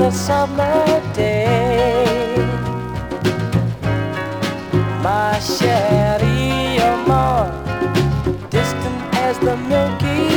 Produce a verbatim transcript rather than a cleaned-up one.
a summer day. My chérie, you're more distant as the Milky